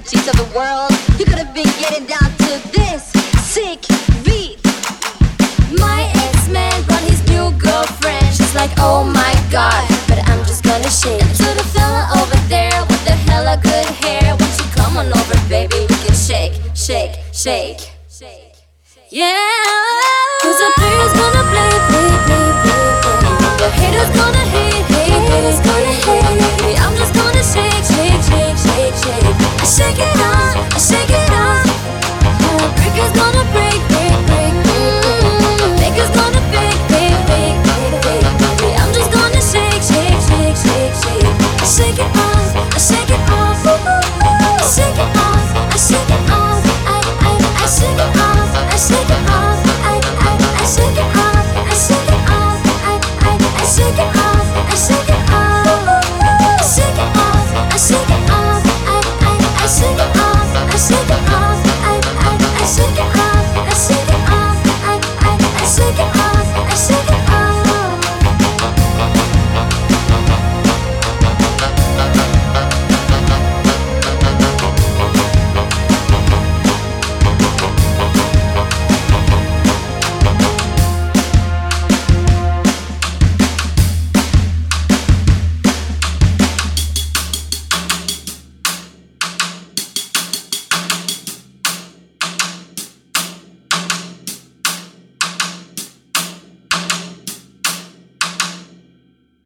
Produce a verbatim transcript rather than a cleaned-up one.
cheeks of the world. You could have been getting down to this sick beat. My ex-man brought his new girlfriend. She's like, oh my god, but I'm just gonna shake. And to the fella over there with the hella good hair, won't you come on over, baby? We can shake, shake, shake. Yeah.